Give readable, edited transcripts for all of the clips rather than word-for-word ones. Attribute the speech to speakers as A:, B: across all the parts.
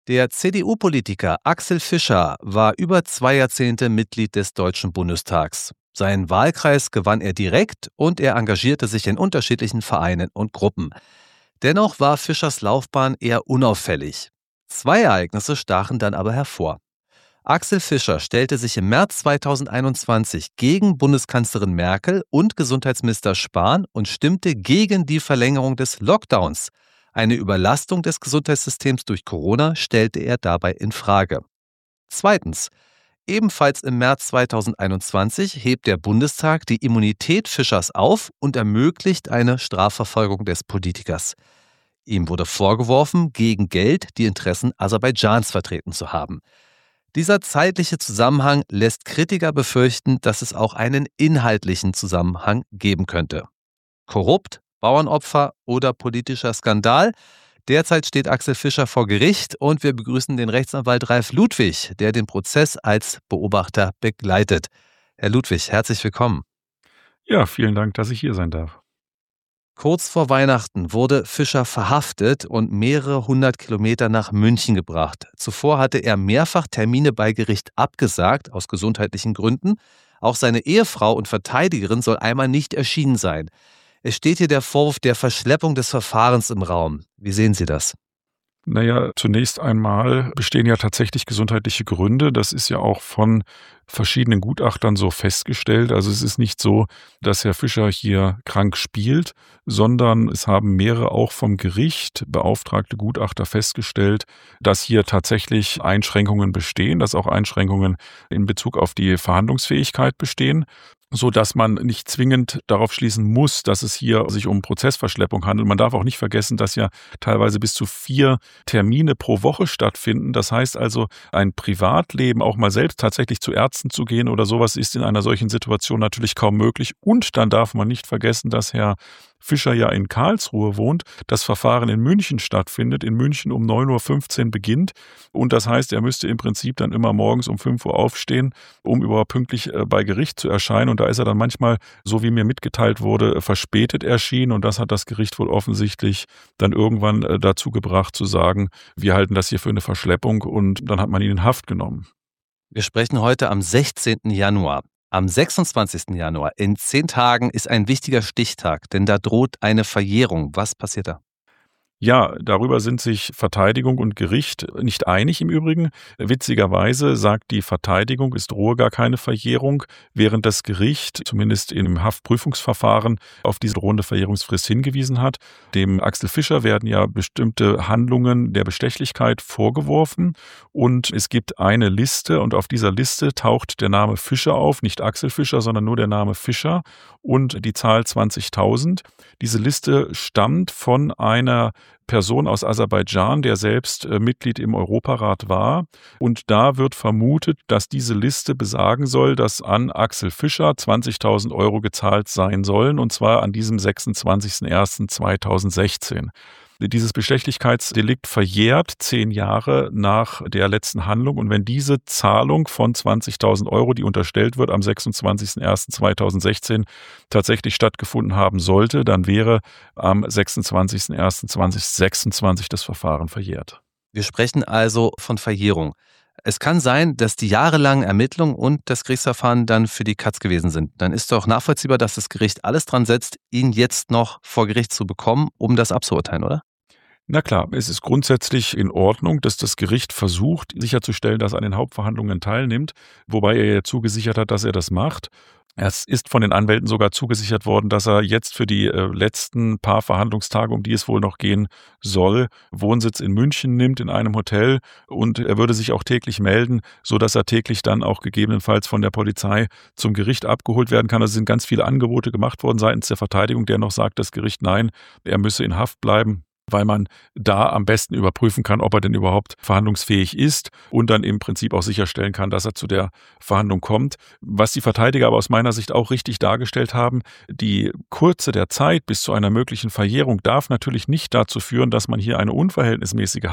A: Der CDU-Politiker Axel Fischer war über 2 Jahrzehnte Mitglied des Deutschen Bundestags. Seinen Wahlkreis gewann er direkt und er engagierte sich in unterschiedlichen Vereinen und Gruppen. Dennoch war Fischers Laufbahn eher unauffällig. 2 Ereignisse stachen dann aber hervor. Axel Fischer stellte sich im März 2021 gegen Bundeskanzlerin Merkel und Gesundheitsminister Spahn und stimmte gegen die Verlängerung des Lockdowns. Eine Überlastung des Gesundheitssystems durch Corona stellte er dabei in Frage. Zweitens. Ebenfalls im März 2021 hebt der Bundestag die Immunität Fischers auf und ermöglicht eine Strafverfolgung des Politikers. Ihm wurde vorgeworfen, gegen Geld die Interessen Aserbaidschans vertreten zu haben. Dieser zeitliche Zusammenhang lässt Kritiker befürchten, dass es auch einen inhaltlichen Zusammenhang geben könnte. Korrupt, Bauernopfer oder politischer Skandal? Derzeit steht Axel Fischer vor Gericht und wir begrüßen den Rechtsanwalt Ralf Ludwig, der den Prozess als Beobachter begleitet. Herr Ludwig, herzlich willkommen.
B: Ja, vielen Dank, dass ich hier sein darf.
A: Kurz vor Weihnachten wurde Fischer verhaftet und mehrere 100 Kilometer nach München gebracht. Zuvor hatte er mehrfach Termine bei Gericht abgesagt, aus gesundheitlichen Gründen. Auch seine Ehefrau und Verteidigerin soll einmal nicht erschienen sein. Es steht hier der Vorwurf der Verschleppung des Verfahrens im Raum. Wie sehen Sie das?
B: Naja, zunächst einmal bestehen ja tatsächlich gesundheitliche Gründe. Das ist ja auch von verschiedenen Gutachtern so festgestellt. Also es ist nicht so, dass Herr Fischer hier krank spielt, sondern es haben mehrere auch vom Gericht beauftragte Gutachter festgestellt, dass hier tatsächlich Einschränkungen bestehen, dass auch Einschränkungen in Bezug auf die Verhandlungsfähigkeit bestehen, so dass man nicht zwingend darauf schließen muss, dass es hier sich um Prozessverschleppung handelt. Man darf auch nicht vergessen, dass ja teilweise bis zu 4 Termine pro Woche stattfinden. Das heißt also, ein Privatleben, auch mal selbst tatsächlich zu Ärzten zu gehen oder sowas, ist in einer solchen Situation natürlich kaum möglich. Und dann darf man nicht vergessen, dass Herr Fischer ja in Karlsruhe wohnt, das Verfahren in München stattfindet, in München um 9:15 Uhr beginnt und das heißt, er müsste im Prinzip dann immer morgens um 5 Uhr aufstehen, um überhaupt pünktlich bei Gericht zu erscheinen und da ist er dann manchmal, so wie mir mitgeteilt wurde, verspätet erschienen und das hat das Gericht wohl offensichtlich dann irgendwann dazu gebracht zu sagen, wir halten das hier für eine Verschleppung und dann hat man ihn in Haft genommen.
A: Wir sprechen heute am 16. Januar. Am 26. Januar, in 10 Tagen, ist ein wichtiger Stichtag, denn da droht eine Verjährung. Was passiert da?
B: Ja, darüber sind sich Verteidigung und Gericht nicht einig im Übrigen. Witzigerweise sagt die Verteidigung, es drohe gar keine Verjährung, während das Gericht, zumindest im Haftprüfungsverfahren, auf diese drohende Verjährungsfrist hingewiesen hat. Dem Axel Fischer werden ja bestimmte Handlungen der Bestechlichkeit vorgeworfen und es gibt eine Liste und auf dieser Liste taucht der Name Fischer auf, nicht Axel Fischer, sondern nur der Name Fischer und die Zahl 20.000. Diese Liste stammt von einer Person aus Aserbaidschan, der selbst Mitglied im Europarat war. Und da wird vermutet, dass diese Liste besagen soll, dass an Axel Fischer 20.000 Euro gezahlt sein sollen, und zwar an diesem 26.01.2016. Dieses Bestechlichkeitsdelikt verjährt 10 Jahre nach der letzten Handlung. Und wenn diese Zahlung von 20.000 Euro, die unterstellt wird, am 26.01.2016 tatsächlich stattgefunden haben sollte, dann wäre am 26.01.2026 das Verfahren verjährt.
A: Wir sprechen also von Verjährung. Es kann sein, dass die jahrelangen Ermittlungen und das Gerichtsverfahren dann für die Katz gewesen sind. Dann ist doch nachvollziehbar, dass das Gericht alles dran setzt, ihn jetzt noch vor Gericht zu bekommen, um das abzuurteilen, oder?
B: Na klar, es ist grundsätzlich in Ordnung, dass das Gericht versucht, sicherzustellen, dass er an den Hauptverhandlungen teilnimmt, wobei er ja zugesichert hat, dass er das macht. Es ist von den Anwälten sogar zugesichert worden, dass er jetzt für die letzten paar Verhandlungstage, um die es wohl noch gehen soll, Wohnsitz in München nimmt, in einem Hotel, und er würde sich auch täglich melden, sodass er täglich dann auch gegebenenfalls von der Polizei zum Gericht abgeholt werden kann. Also sind ganz viele Angebote gemacht worden seitens der Verteidigung, der noch sagt, das Gericht, nein, er müsse in Haft bleiben, weil man da am besten überprüfen kann, ob er denn überhaupt verhandlungsfähig ist und dann im Prinzip auch sicherstellen kann, dass er zu der Verhandlung kommt. Was die Verteidiger aber aus meiner Sicht auch richtig dargestellt haben, die Kürze der Zeit bis zu einer möglichen Verjährung darf natürlich nicht dazu führen, dass man hier eine unverhältnismäßige Haft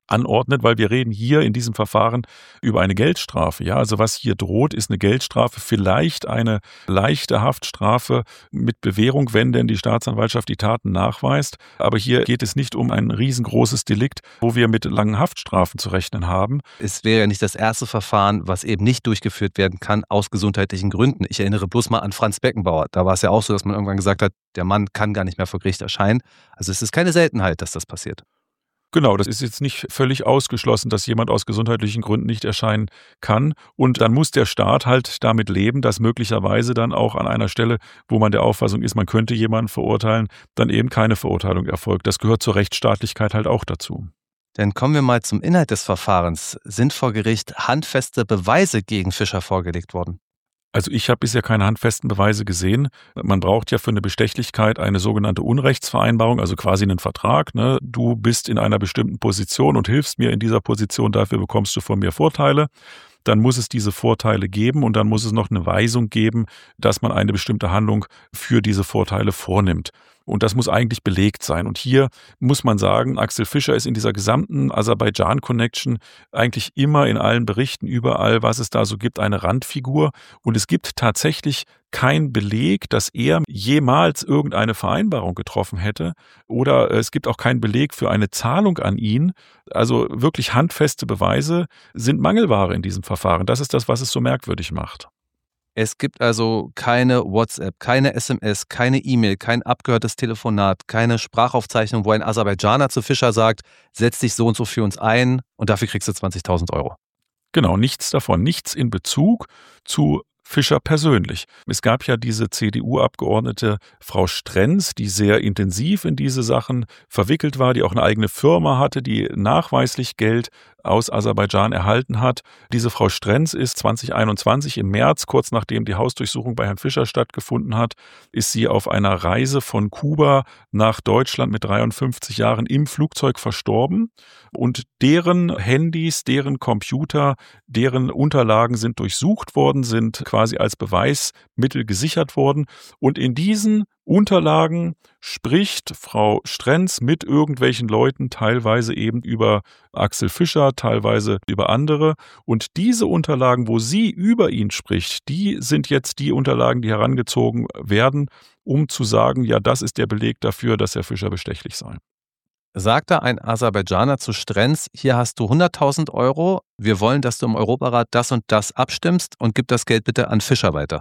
B: anordnet, weil wir reden hier in diesem Verfahren über eine Geldstrafe. Ja, also was hier droht, ist eine Geldstrafe, vielleicht eine leichte Haftstrafe mit Bewährung, wenn denn die Staatsanwaltschaft die Taten nachweist. Aber hier geht es nicht um ein riesengroßes Delikt, wo wir mit langen Haftstrafen zu rechnen haben.
A: Es wäre ja nicht das erste Verfahren, was eben nicht durchgeführt werden kann aus gesundheitlichen Gründen. Ich erinnere bloß mal an Franz Beckenbauer. Da war es ja auch so, dass man irgendwann gesagt hat, der Mann kann gar nicht mehr vor Gericht erscheinen. Also es ist keine Seltenheit, dass das passiert.
B: Genau, das ist jetzt nicht völlig ausgeschlossen, dass jemand aus gesundheitlichen Gründen nicht erscheinen kann. Und dann muss der Staat halt damit leben, dass möglicherweise dann auch an einer Stelle, wo man der Auffassung ist, man könnte jemanden verurteilen, dann eben keine Verurteilung erfolgt. Das gehört zur Rechtsstaatlichkeit halt auch dazu.
A: Dann kommen wir mal zum Inhalt des Verfahrens. Sind vor Gericht handfeste Beweise gegen Fischer vorgelegt worden?
B: Also ich habe bisher keine handfesten Beweise gesehen. Man braucht ja für eine Bestechlichkeit eine sogenannte Unrechtsvereinbarung, also quasi einen Vertrag. Ne? Du bist in einer bestimmten Position und hilfst mir in dieser Position, dafür bekommst du von mir Vorteile. Dann muss es diese Vorteile geben und dann muss es noch eine Weisung geben, dass man eine bestimmte Handlung für diese Vorteile vornimmt. Und das muss eigentlich belegt sein. Und hier muss man sagen, Axel Fischer ist in dieser gesamten Aserbaidschan-Connection eigentlich immer in allen Berichten, überall, was es da so gibt, eine Randfigur. Und es gibt tatsächlich keinen Beleg, dass er jemals irgendeine Vereinbarung getroffen hätte. Oder es gibt auch keinen Beleg für eine Zahlung an ihn. Also wirklich handfeste Beweise sind Mangelware in diesem Verfahren. Das ist das, was es so merkwürdig macht.
A: Es gibt also keine WhatsApp, keine SMS, keine E-Mail, kein abgehörtes Telefonat, keine Sprachaufzeichnung, wo ein Aserbaidschaner zu Fischer sagt, setz dich so und so für uns ein und dafür kriegst du 20.000 Euro.
B: Genau, nichts davon, nichts in Bezug zu Fischer persönlich. Es gab ja diese CDU-Abgeordnete Frau Strenz, die sehr intensiv in diese Sachen verwickelt war, die auch eine eigene Firma hatte, die nachweislich Geld aus Aserbaidschan erhalten hat. Diese Frau Strenz ist 2021 im März, kurz nachdem die Hausdurchsuchung bei Herrn Fischer stattgefunden hat, ist sie auf einer Reise von Kuba nach Deutschland mit 53 Jahren im Flugzeug verstorben. Und deren Handys, deren Computer, deren Unterlagen sind durchsucht worden, sind quasi als Beweismittel gesichert worden. Und in diesen Unterlagen spricht Frau Strenz mit irgendwelchen Leuten, teilweise eben über Axel Fischer, teilweise über andere. Und diese Unterlagen, wo sie über ihn spricht, die sind jetzt die Unterlagen, die herangezogen werden, um zu sagen, ja, das ist der Beleg dafür, dass Herr Fischer bestechlich sei.
A: Sagte ein Aserbaidschaner zu Strenz, hier hast du 100.000 Euro, wir wollen, dass du im Europarat das und das abstimmst und gib das Geld bitte an Fischer weiter.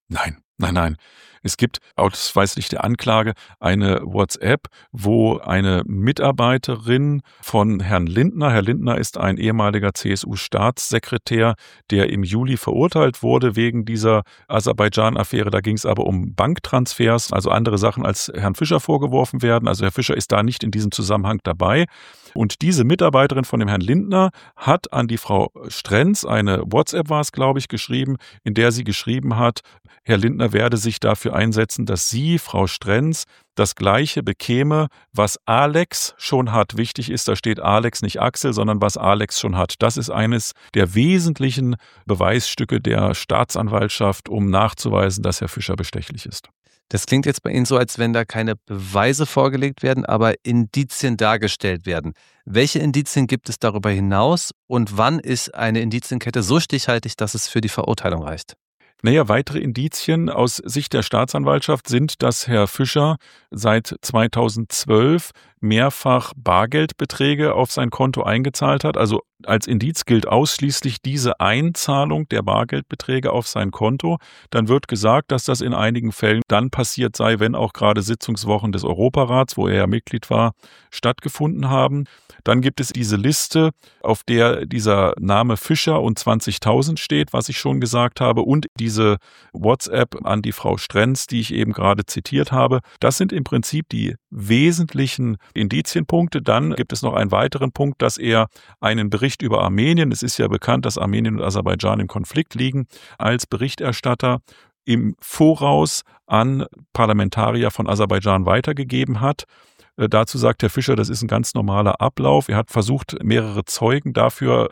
B: Nein. Es gibt ausweislich der Anklage eine WhatsApp, wo eine Mitarbeiterin von Herrn Lindner, Herr Lindner ist ein ehemaliger CSU-Staatssekretär, der im Juli verurteilt wurde wegen dieser Aserbaidschan-Affäre. Da ging es aber um Banktransfers, also andere Sachen als Herrn Fischer vorgeworfen werden. Also Herr Fischer ist da nicht in diesem Zusammenhang dabei. Und diese Mitarbeiterin von dem Herrn Lindner hat an die Frau Strenz, eine WhatsApp war es, glaube ich, geschrieben, in der sie geschrieben hat, Herr Lindner werde sich dafür einsetzen, dass sie, Frau Strenz, das Gleiche bekäme, was Alex schon hat. Wichtig ist, da steht Alex, nicht Axel, sondern was Alex schon hat. Das ist eines der wesentlichen Beweisstücke der Staatsanwaltschaft, um nachzuweisen, dass Herr Fischer bestechlich ist.
A: Das klingt jetzt bei Ihnen so, als wenn da keine Beweise vorgelegt werden, aber Indizien dargestellt werden. Welche Indizien gibt es darüber hinaus und wann ist eine Indizienkette so stichhaltig, dass es für die Verurteilung reicht?
B: Naja, weitere Indizien aus Sicht der Staatsanwaltschaft sind, dass Herr Fischer seit 2012 mehrfach Bargeldbeträge auf sein Konto eingezahlt hat. Also als Indiz gilt ausschließlich diese Einzahlung der Bargeldbeträge auf sein Konto. Dann wird gesagt, dass das in einigen Fällen dann passiert sei, wenn auch gerade Sitzungswochen des Europarats, wo er ja Mitglied war, stattgefunden haben. Dann gibt es diese Liste, auf der dieser Name Fischer und 20.000 steht, was ich schon gesagt habe, und diese WhatsApp an die Frau Strenz, die ich eben gerade zitiert habe. Das sind im Prinzip die wesentlichen Indizienpunkte. Dann gibt es noch einen weiteren Punkt, dass er einen Bericht über Armenien, es ist ja bekannt, dass Armenien und Aserbaidschan im Konflikt liegen, als Berichterstatter im Voraus an Parlamentarier von Aserbaidschan weitergegeben hat. Dazu sagt Herr Fischer, das ist ein ganz normaler Ablauf. Er hat versucht, mehrere Zeugen dafür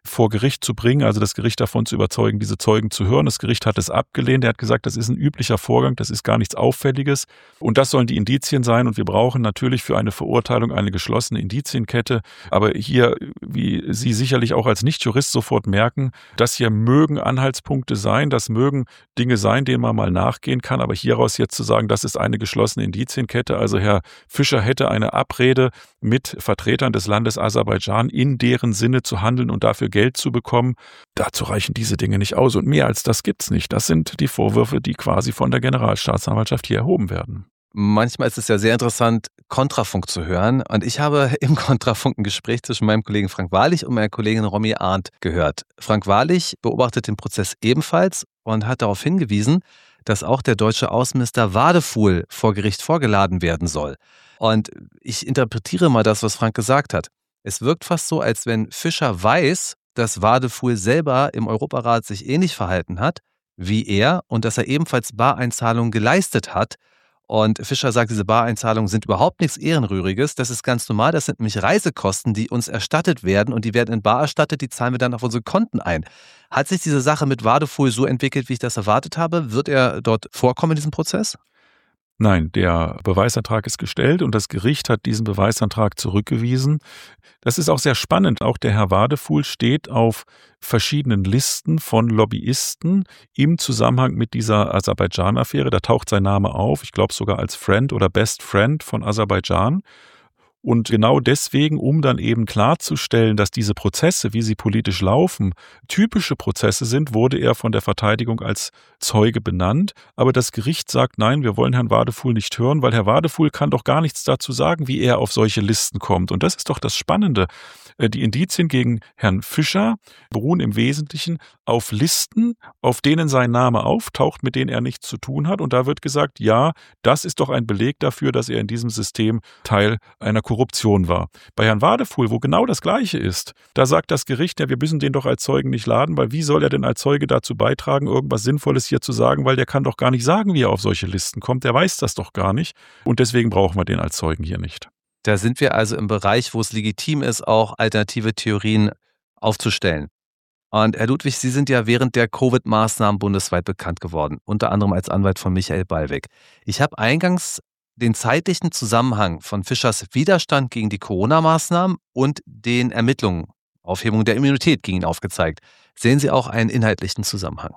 B: vor Gericht zu bringen, also das Gericht davon zu überzeugen, diese Zeugen zu hören. Das Gericht hat es abgelehnt. Er hat gesagt, das ist ein üblicher Vorgang, das ist gar nichts Auffälliges. Und das sollen die Indizien sein. Und wir brauchen natürlich für eine Verurteilung eine geschlossene Indizienkette. Aber hier, wie Sie sicherlich auch als Nichtjurist sofort merken, das hier mögen Anhaltspunkte sein, das mögen Dinge sein, denen man mal nachgehen kann. Aber hieraus jetzt zu sagen, das ist eine geschlossene Indizienkette, also Herr Fischer hätte eine Abrede mit Vertretern des Landes Aserbaidschan in deren Sinne zu handeln und dafür Geld zu bekommen, dazu reichen diese Dinge nicht aus. Und mehr als das gibt's nicht. Das sind die Vorwürfe, die quasi von der Generalstaatsanwaltschaft hier erhoben werden.
A: Manchmal ist es ja sehr interessant, Kontrafunk zu hören. Und ich habe im Kontrafunk ein Gespräch zwischen meinem Kollegen Frank Wahrlich und meiner Kollegin Romy Arndt gehört. Frank Wahrlich beobachtet den Prozess ebenfalls und hat darauf hingewiesen, dass auch der deutsche Außenminister Wadefuhl vor Gericht vorgeladen werden soll. Und ich interpretiere mal das, was Frank gesagt hat. Es wirkt fast so, als wenn Fischer weiß, dass Wadefuhl selber im Europarat sich ähnlich verhalten hat wie er und dass er ebenfalls Bareinzahlungen geleistet hat. Und Fischer sagt, diese Bareinzahlungen sind überhaupt nichts Ehrenrühriges. Das ist ganz normal. Das sind nämlich Reisekosten, die uns erstattet werden und die werden in bar erstattet. Die zahlen wir dann auf unsere Konten ein. Hat sich diese Sache mit Wadefuhl so entwickelt, wie ich das erwartet habe? Wird er dort vorkommen in diesem Prozess?
B: Nein, der Beweisantrag ist gestellt und das Gericht hat diesen Beweisantrag zurückgewiesen. Das ist auch sehr spannend. Auch der Herr Wadefuhl steht auf verschiedenen Listen von Lobbyisten im Zusammenhang mit dieser Aserbaidschan-Affäre. Da taucht sein Name auf, ich glaube sogar als Friend oder Best Friend von Aserbaidschan. Und genau deswegen, um dann eben klarzustellen, dass diese Prozesse, wie sie politisch laufen, typische Prozesse sind, wurde er von der Verteidigung als Zeuge benannt. Aber das Gericht sagt, nein, wir wollen Herrn Wadefuhl nicht hören, weil Herr Wadefuhl kann doch gar nichts dazu sagen, wie er auf solche Listen kommt. Und das ist doch das Spannende. Die Indizien gegen Herrn Fischer beruhen im Wesentlichen auf Listen, auf denen sein Name auftaucht, mit denen er nichts zu tun hat. Und da wird gesagt, ja, das ist doch ein Beleg dafür, dass er in diesem System Teil einer Korruption war. Bei Herrn Wadefuhl, wo genau das Gleiche ist, da sagt das Gericht, ja, wir müssen den doch als Zeugen nicht laden, weil wie soll er denn als Zeuge dazu beitragen, irgendwas Sinnvolles hier zu sagen, weil der kann doch gar nicht sagen, wie er auf solche Listen kommt, der weiß das doch gar nicht. Und deswegen brauchen wir den als Zeugen hier nicht.
A: Da sind wir also im Bereich, wo es legitim ist, auch alternative Theorien aufzustellen. Und Herr Ludwig, Sie sind ja während der Covid-Maßnahmen bundesweit bekannt geworden, unter anderem als Anwalt von Michael Ballweg. Ich habe eingangs den zeitlichen Zusammenhang von Fischers Widerstand gegen die Corona-Maßnahmen und den Ermittlungen, Aufhebung der Immunität gegen ihn aufgezeigt. Sehen Sie auch einen inhaltlichen Zusammenhang?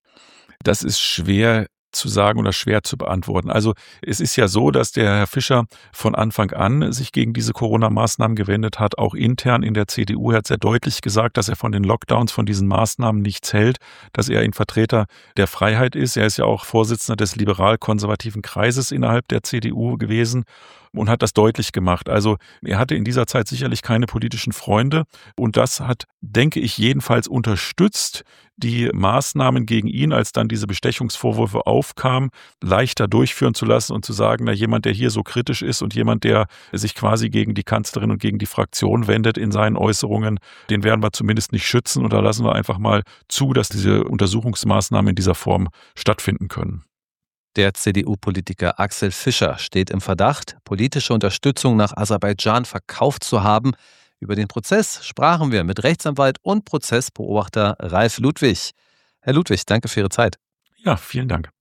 B: Das ist schwer zu sagen oder schwer zu beantworten. Also es ist ja so, dass der Herr Fischer von Anfang an sich gegen diese Corona-Maßnahmen gewendet hat, auch intern in der CDU. Er hat sehr deutlich gesagt, dass er von den Lockdowns, von diesen Maßnahmen nichts hält, dass er ein Vertreter der Freiheit ist. Er ist ja auch Vorsitzender des liberal-konservativen Kreises innerhalb der CDU gewesen und hat das deutlich gemacht. Also er hatte in dieser Zeit sicherlich keine politischen Freunde und das hat, denke ich, jedenfalls unterstützt, die Maßnahmen gegen ihn, als dann diese Bestechungsvorwürfe aufkamen, leichter durchführen zu lassen und zu sagen, na, jemand, der hier so kritisch ist und jemand, der sich quasi gegen die Kanzlerin und gegen die Fraktion wendet in seinen Äußerungen, den werden wir zumindest nicht schützen oder lassen wir einfach mal zu, dass diese Untersuchungsmaßnahmen in dieser Form stattfinden können.
A: Der CDU-Politiker Axel Fischer steht im Verdacht, politische Unterstützung nach Aserbaidschan verkauft zu haben. Über den Prozess sprachen wir mit Rechtsanwalt und Prozessbeobachter Ralf Ludwig. Herr Ludwig, danke für Ihre Zeit.
B: Ja, vielen Dank.